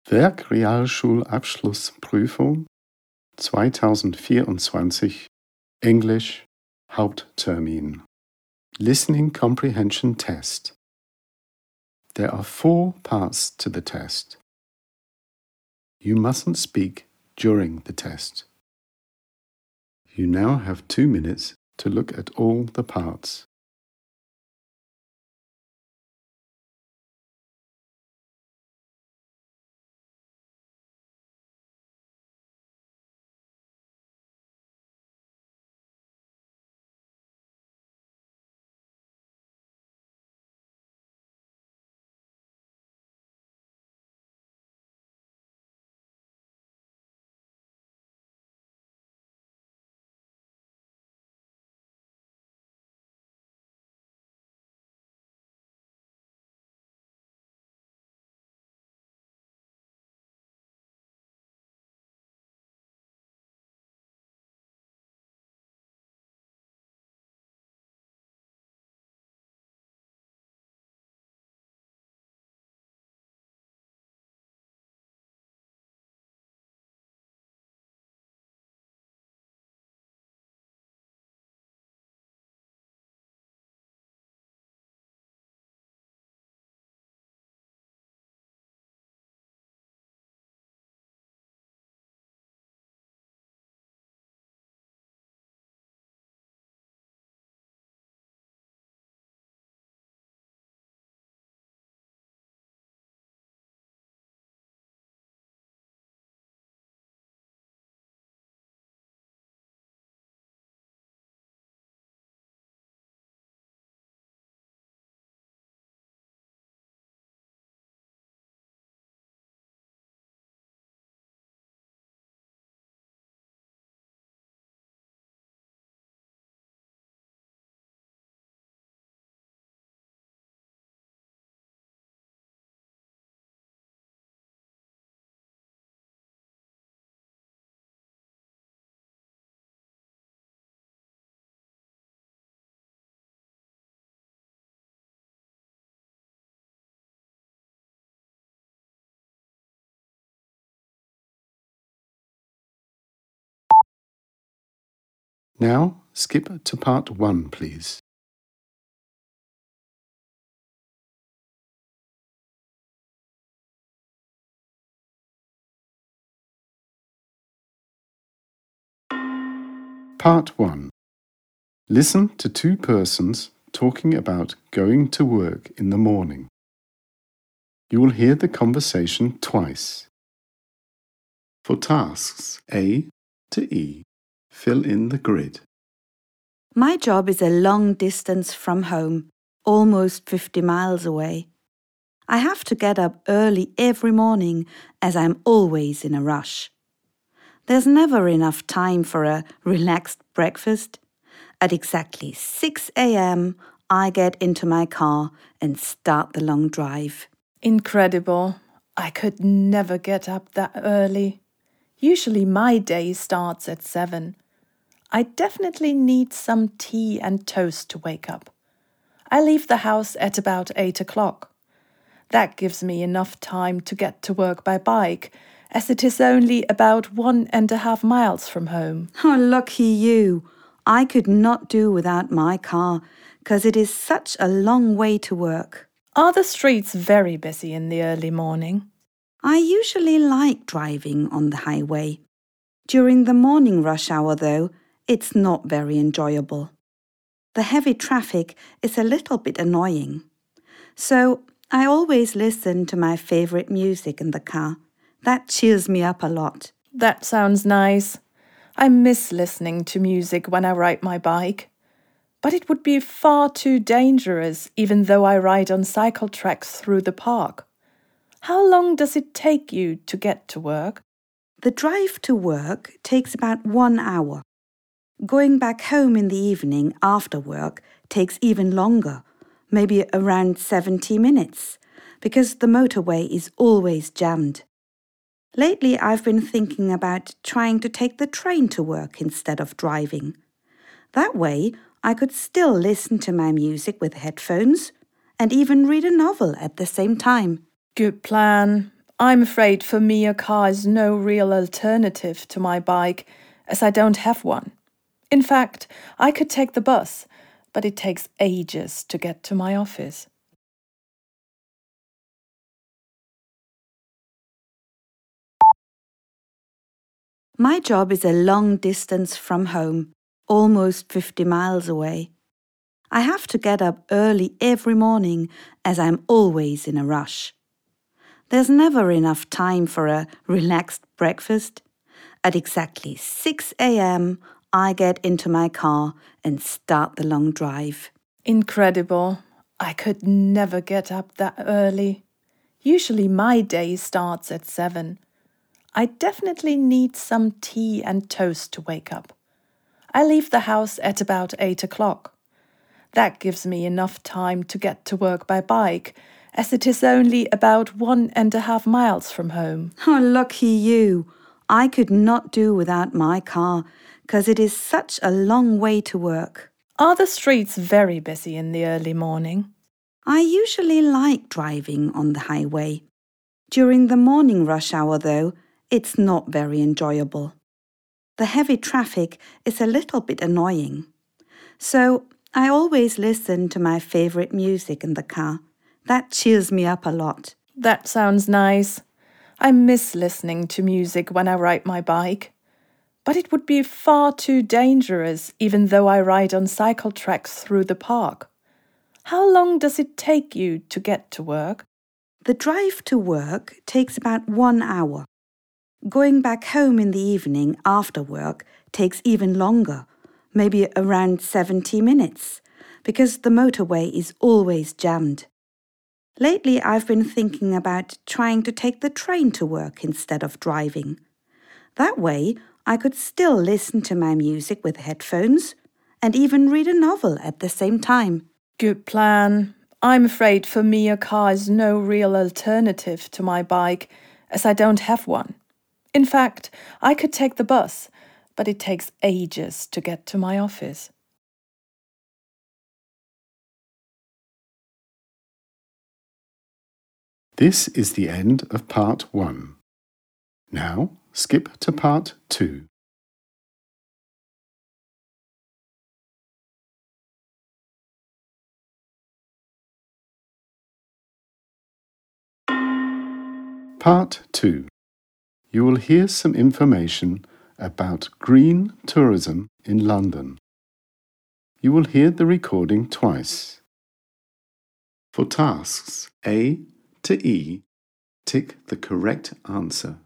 Werkrealschulabschlussprüfung 2024 Englisch Haupttermin. Listening Comprehension Test. There are 4 parts to the test. You mustn't speak during the test. You now have 2 minutes to look at all the parts. Now, skip to part 1, please. Part 1. Listen to 2 persons talking about going to work in the morning. You will hear the conversation twice. For tasks A to E, fill in the grid. My job is a long distance from home, almost 50 miles away. I have to get up early every morning as I'm always in a rush. There's never enough time for a relaxed breakfast. At exactly 6 a.m., I get into my car and start the long drive. Incredible. I could never get up that early. Usually my day starts at 7. I definitely need some tea and toast to wake up. I leave the house at about 8 o'clock. That gives me enough time to get to work by bike, as it is only about 1.5 miles from home. Oh, lucky you! I could not do without my car, 'cause it is such a long way to work. Are the streets very busy in the early morning? I usually like driving on the highway. During the morning rush hour, though, it's not very enjoyable. The heavy traffic is a little bit annoying. So I always listen to my favorite music in the car. That cheers me up a lot. That sounds nice. I miss listening to music when I ride my bike. But it would be far too dangerous, even though I ride on cycle tracks through the park. How long does it take you to get to work? The drive to work takes about 1 hour. Going back home in the evening after work takes even longer, maybe around 70 minutes, because the motorway is always jammed. Lately, I've been thinking about trying to take the train to work instead of driving. That way, I could still listen to my music with headphones and even read a novel at the same time. Good plan. I'm afraid for me a car is no real alternative to my bike, as I don't have one. In fact, I could take the bus, but it takes ages to get to my office. My job is a long distance from home, almost 50 miles away. I have to get up early every morning as I'm always in a rush. There's never enough time for a relaxed breakfast. At exactly 6 a.m., I get into my car and start the long drive. Incredible. I could never get up that early. Usually my day starts at 7. I definitely need some tea and toast to wake up. I leave the house at about 8 o'clock. That gives me enough time to get to work by bike, as it is only about 1.5 miles from home. Oh, lucky you! I could not do without my car, 'cause it is such a long way to work. Are the streets very busy in the early morning? I usually like driving on the highway. During the morning rush hour, though, it's not very enjoyable. The heavy traffic is a little bit annoying. So I always listen to my favorite music in the car. That cheers me up a lot. That sounds nice. I miss listening to music when I ride my bike. But it would be far too dangerous, even though I ride on cycle tracks through the park. How long does it take you to get to work? The drive to work takes about 1 hour. Going back home in the evening after work takes even longer, maybe around 70 minutes, because the motorway is always jammed. Lately, I've been thinking about trying to take the train to work instead of driving. That way, I could still listen to my music with headphones and even read a novel at the same time. Good plan. I'm afraid for me a car is no real alternative to my bike, as I don't have one. In fact, I could take the bus, but it takes ages to get to my office. This is the end of part 1. Now skip to part 2. Part 2. You will hear some information about green tourism in London. You will hear the recording twice. For tasks A to E, tick the correct answer.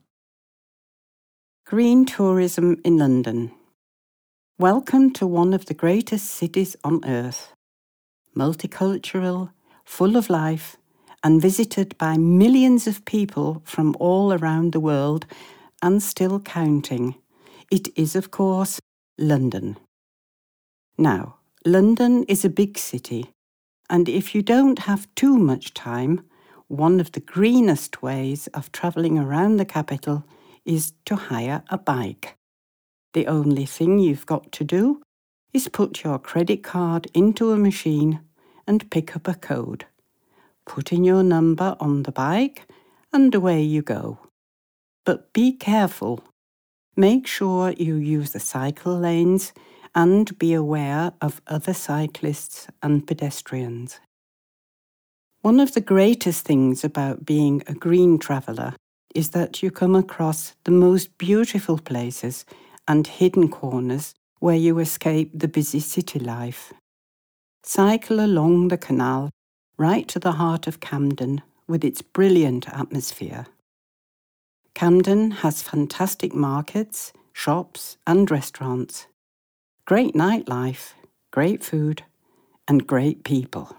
Green tourism in London. Welcome to one of the greatest cities on earth. Multicultural, full of life, and visited by millions of people from all around the world, and still counting. It is, of course, London. Now, London is a big city, and if you don't have too much time, one of the greenest ways of travelling around the capital is to hire a bike. The only thing you've got to do is put your credit card into a machine and pick up a code. Put in your number on the bike and away you go. But be careful. Make sure you use the cycle lanes and be aware of other cyclists and pedestrians. One of the greatest things about being a green traveller is that you come across the most beautiful places and hidden corners where you escape the busy city life. Cycle along the canal right to the heart of Camden with its brilliant atmosphere. Camden has fantastic markets, shops and restaurants. Great nightlife, great food and great people.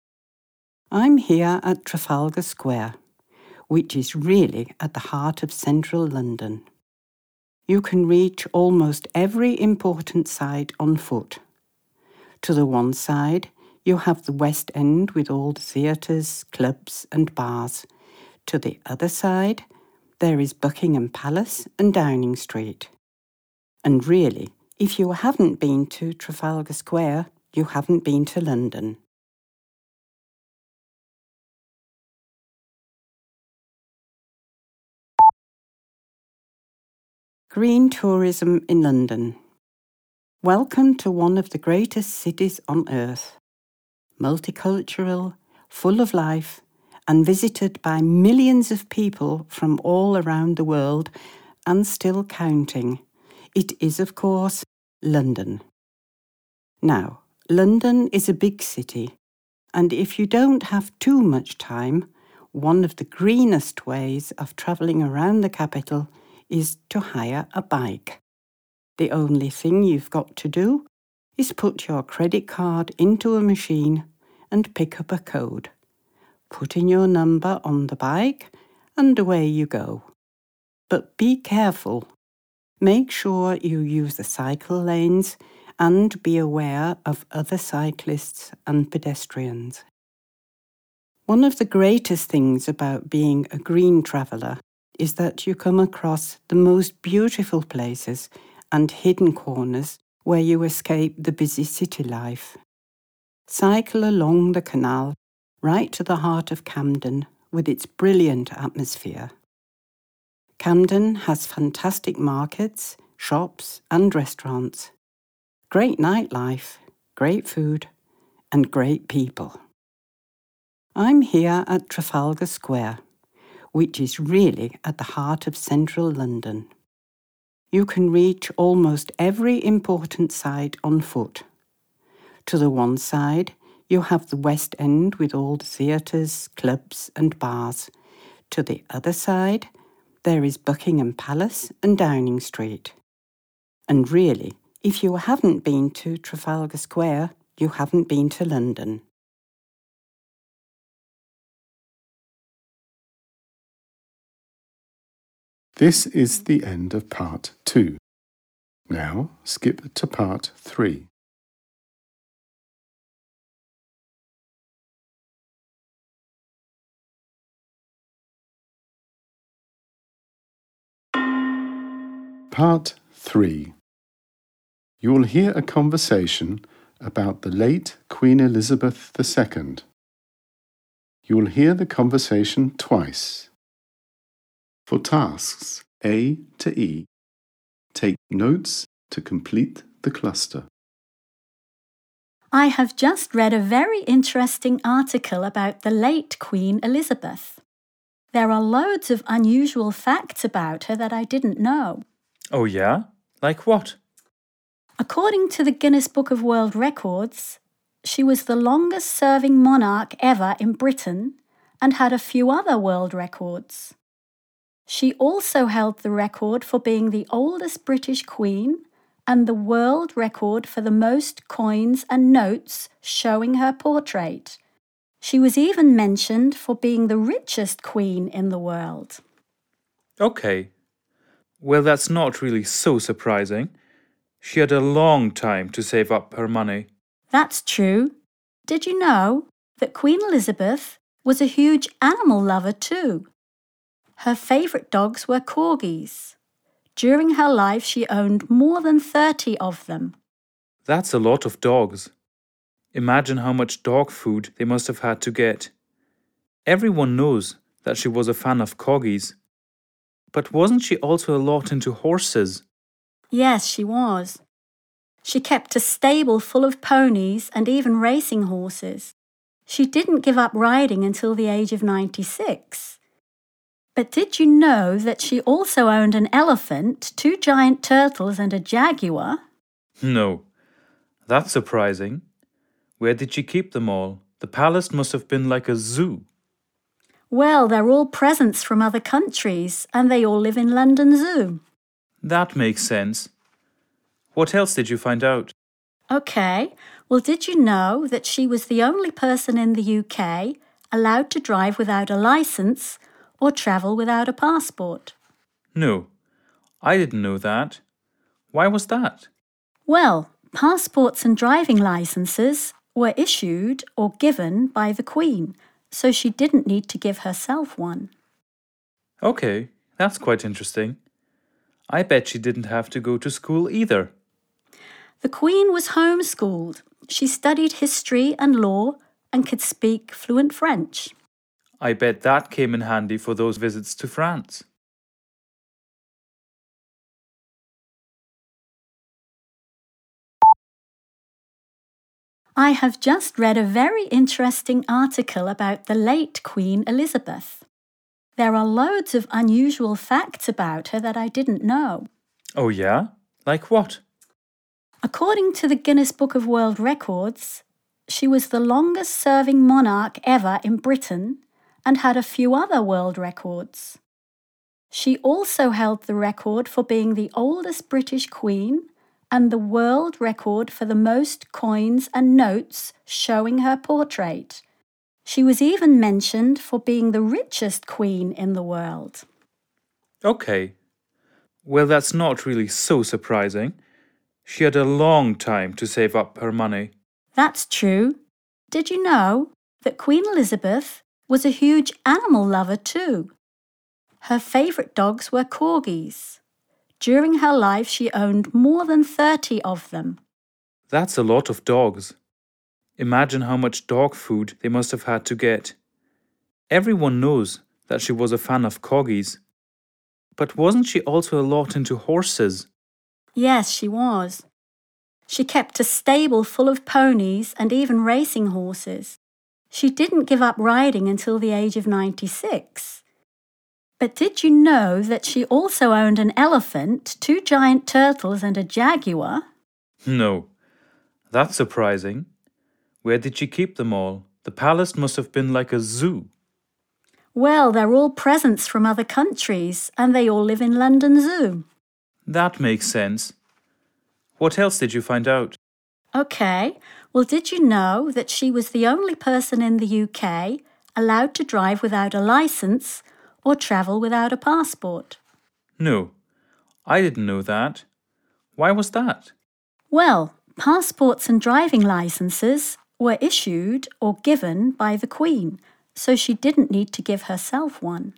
I'm here at Trafalgar Square, which is really at the heart of central London. You can reach almost every important site on foot. To the one side, you have the West End with all the theatres, clubs and bars. To the other side, there is Buckingham Palace and Downing Street. And really, if you haven't been to Trafalgar Square, you haven't been to London. Green tourism in London. Welcome to one of the greatest cities on earth. Multicultural, full of life, and visited by millions of people from all around the world, and still counting. It is, of course, London. Now, London is a big city, and if you don't have too much time, one of the greenest ways of travelling around the capital is to hire a bike. The only thing you've got to do is put your credit card into a machine and pick up a code. Put in your number on the bike and away you go. But be careful. Make sure you use the cycle lanes and be aware of other cyclists and pedestrians. One of the greatest things about being a green traveller is that you come across the most beautiful places and hidden corners where you escape the busy city life. Cycle along the canal right to the heart of Camden with its brilliant atmosphere. Camden has fantastic markets, shops and restaurants. Great nightlife, great food and great people. I'm here at Trafalgar Square, which is really at the heart of central London. You can reach almost every important site on foot. To the one side, you have the West End with all the theatres, clubs and bars. To the other side, there is Buckingham Palace and Downing Street. And really, if you haven't been to Trafalgar Square, you haven't been to London. This is the end of part 2. Now skip to part 3. Part 3. You will hear a conversation about the late Queen Elizabeth II. You will hear the conversation twice. For tasks A to E, take notes to complete the cluster. I have just read a very interesting article about the late Queen Elizabeth. There are loads of unusual facts about her that I didn't know. Oh yeah? Like what? According to the Guinness Book of World Records, she was the longest-serving monarch ever in Britain and had a few other world records. She also held the record for being the oldest British queen and the world record for the most coins and notes showing her portrait. She was even mentioned for being the richest queen in the world. Okay. Well, that's not really so surprising. She had a long time to save up her money. That's true. Did you know that Queen Elizabeth was a huge animal lover too? Her favourite dogs were corgis. During her life, she owned more than 30 of them. That's a lot of dogs. Imagine how much dog food they must have had to get. Everyone knows that she was a fan of corgis. But wasn't she also a lot into horses? Yes, she was. She kept a stable full of ponies and even racing horses. She didn't give up riding until the age of 96. But did you know that she also owned an elephant, 2 giant turtles and a jaguar? No. That's surprising. Where did she keep them all? The palace must have been like a zoo. Well, they're all presents from other countries, and they all live in London Zoo. That makes sense. What else did you find out? OK, well, did you know that she was the only person in the UK allowed to drive without a licence or travel without a passport? No, I didn't know that. Why was that? Well, passports and driving licences were issued or given by the Queen, so she didn't need to give herself one. Okay, that's quite interesting. I bet she didn't have to go to school either. The Queen was homeschooled. She studied history and law and could speak fluent French. I bet that came in handy for those visits to France. I have just read a very interesting article about the late Queen Elizabeth. There are loads of unusual facts about her that I didn't know. Oh yeah? Like what? According to the Guinness Book of World Records, she was the longest-serving monarch ever in Britain and had a few other world records. She also held the record for being the oldest British queen and the world record for the most coins and notes showing her portrait. She was even mentioned for being the richest queen in the world. Okay. Well, that's not really so surprising. She had a long time to save up her money. That's true. Did you know that Queen Elizabeth was a huge animal lover too? Her favourite dogs were corgis. During her life, she owned more than 30 of them. That's a lot of dogs. Imagine how much dog food they must have had to get. Everyone knows that she was a fan of corgis. But wasn't she also a lot into horses? Yes, she was. She kept a stable full of ponies and even racing horses. She didn't give up riding until the age of 96. But did you know that she also owned an elephant, 2 giant turtles and a jaguar? No. That's surprising. Where did she keep them all? The palace must have been like a zoo. Well, they're all presents from other countries, and they all live in London Zoo. That makes sense. What else did you find out? OK, well, did you know that she was the only person in the UK allowed to drive without a licence or travel without a passport? No, I didn't know that. Why was that? Well, passports and driving licences were issued or given by the Queen, so she didn't need to give herself one.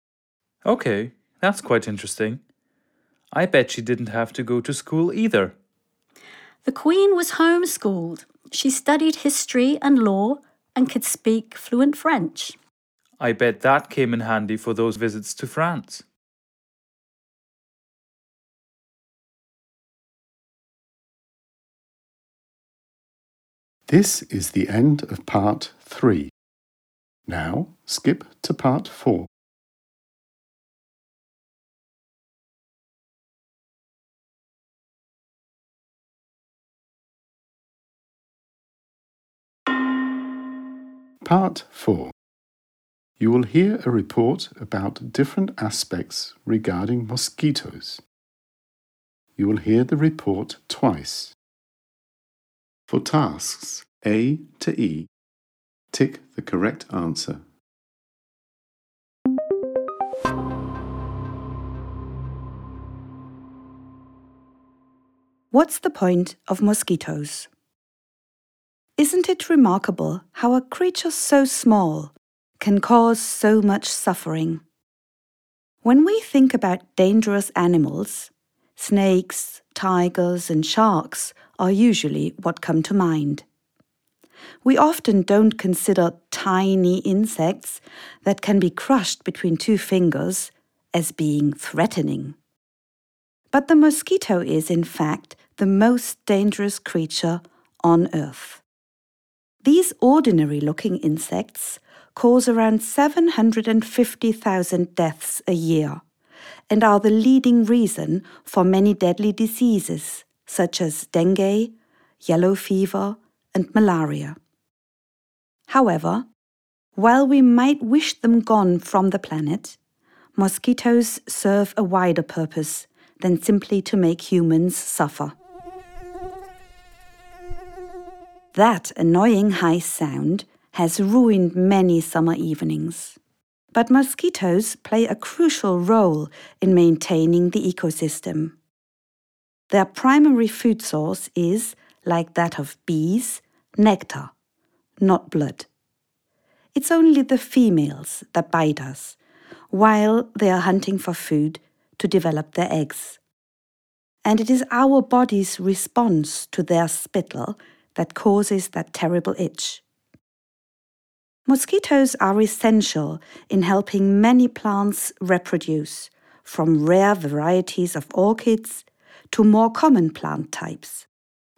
Okay, that's quite interesting. I bet she didn't have to go to school either. The Queen was homeschooled. She studied history and law and could speak fluent French. I bet that came in handy for those visits to France. This is the end of part 3. Now skip to part 4. Part 4. You will hear a report about different aspects regarding mosquitoes. You will hear the report twice. For tasks A to E, tick the correct answer. What's the point of mosquitoes? Isn't it remarkable how a creature so small can cause so much suffering? When we think about dangerous animals, snakes, tigers and sharks are usually what come to mind. We often don't consider tiny insects that can be crushed between 2 fingers as being threatening. But the mosquito is, in fact, the most dangerous creature on Earth. These ordinary-looking insects cause around 750,000 deaths a year and are the leading reason for many deadly diseases such as dengue, yellow fever, and malaria. However, while we might wish them gone from the planet, mosquitoes serve a wider purpose than simply to make humans suffer. That annoying high sound has ruined many summer evenings. But mosquitoes play a crucial role in maintaining the ecosystem. Their primary food source is, like that of bees, nectar, not blood. It's only the females that bite us, while they are hunting for food to develop their eggs. And it is our body's response to their spittle that causes that terrible itch. Mosquitoes are essential in helping many plants reproduce, from rare varieties of orchids to more common plant types.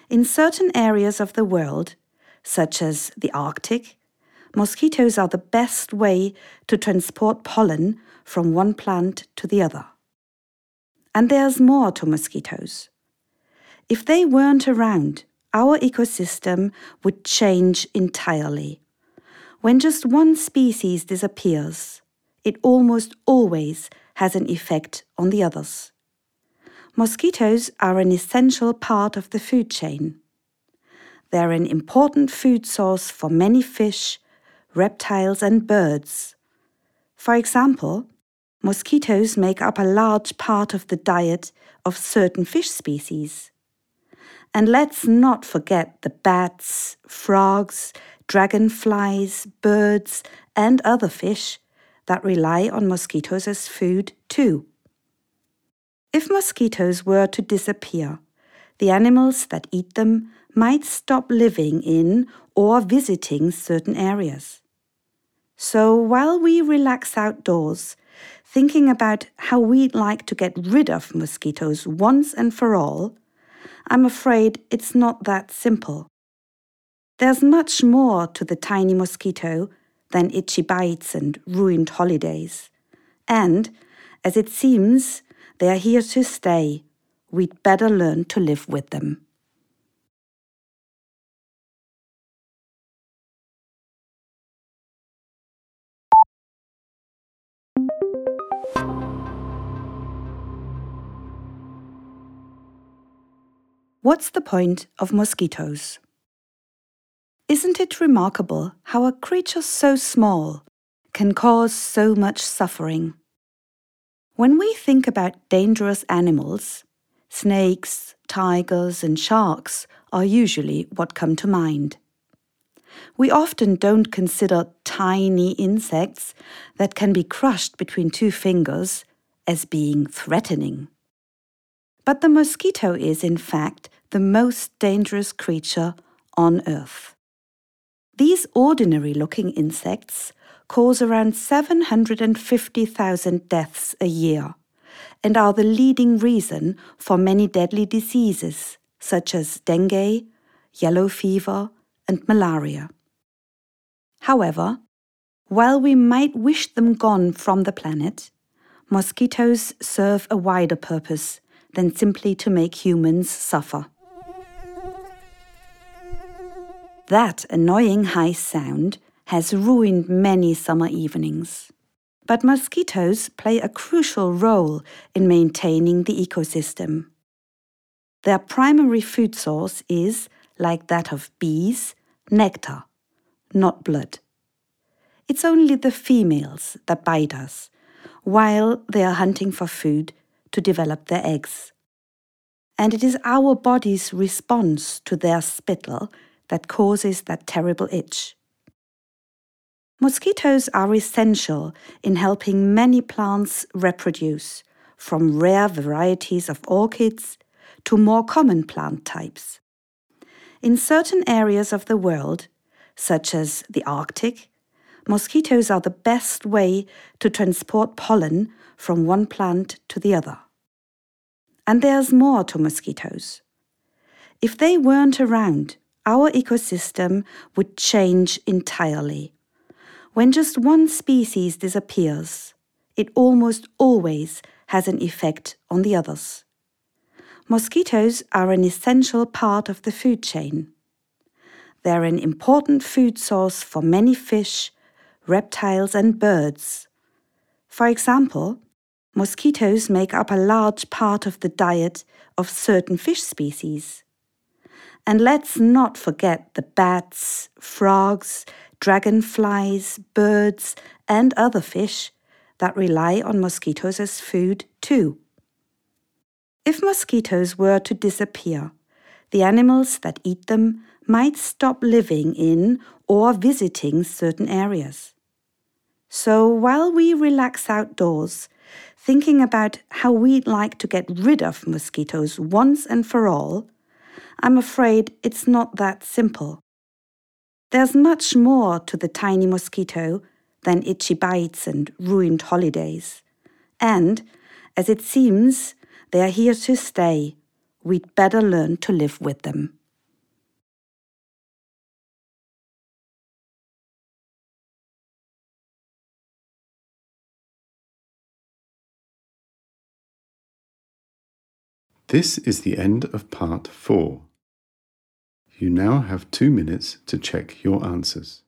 In certain areas of the world, such as the Arctic, mosquitoes are the best way to transport pollen from one plant to the other. And there's more to mosquitoes. If they weren't around, our ecosystem would change entirely. When just one species disappears, it almost always has an effect on the others. Mosquitoes are an essential part of the food chain. They're an important food source for many fish, reptiles and birds. For example, mosquitoes make up a large part of the diet of certain fish species. And let's not forget the bats, frogs, dragonflies, birds and other fish that rely on mosquitoes as food too. If mosquitoes were to disappear, the animals that eat them might stop living in or visiting certain areas. So while we relax outdoors, thinking about how we'd like to get rid of mosquitoes once and for all, I'm afraid it's not that simple. There's much more to the tiny mosquito than itchy bites and ruined holidays. And, as it seems, they are here to stay. We'd better learn to live with them. What's the point of mosquitoes? Isn't it remarkable how a creature so small can cause so much suffering? When we think about dangerous animals, snakes, tigers and sharks are usually what come to mind. We often don't consider tiny insects that can be crushed between two fingers as being threatening. But the mosquito is, in fact, the most dangerous creature on Earth. These ordinary-looking insects cause around 750,000 deaths a year and are the leading reason for many deadly diseases such as dengue, yellow fever, and malaria. However, while we might wish them gone from the planet, mosquitoes serve a wider purpose than simply to make humans suffer. That annoying high sound has ruined many summer evenings. But mosquitoes play a crucial role in maintaining the ecosystem. Their primary food source is, like that of bees, nectar, not blood. It's only the females that bite us, while they are hunting for food to develop their eggs. And it is our body's response to their spittle that causes that terrible itch. Mosquitoes are essential in helping many plants reproduce, from rare varieties of orchids to more common plant types. In certain areas of the world, such as the Arctic, mosquitoes are the best way to transport pollen from one plant to the other. And there's more to mosquitoes. If they weren't around, our ecosystem would change entirely. When just one species disappears, it almost always has an effect on the others. Mosquitoes are an essential part of the food chain. They're an important food source for many fish, reptiles and birds. For example, mosquitoes make up a large part of the diet of certain fish species. And let's not forget the bats, frogs, dragonflies, birds and other fish that rely on mosquitoes as food too. If mosquitoes were to disappear, the animals that eat them might stop living in or visiting certain areas. So while we relax outdoors, thinking about how we'd like to get rid of mosquitoes once and for all, I'm afraid it's not that simple. There's much more to the tiny mosquito than itchy bites and ruined holidays. And, as it seems, they are here to stay. We'd better learn to live with them. This is the end of part 4. You now have 2 minutes to check your answers.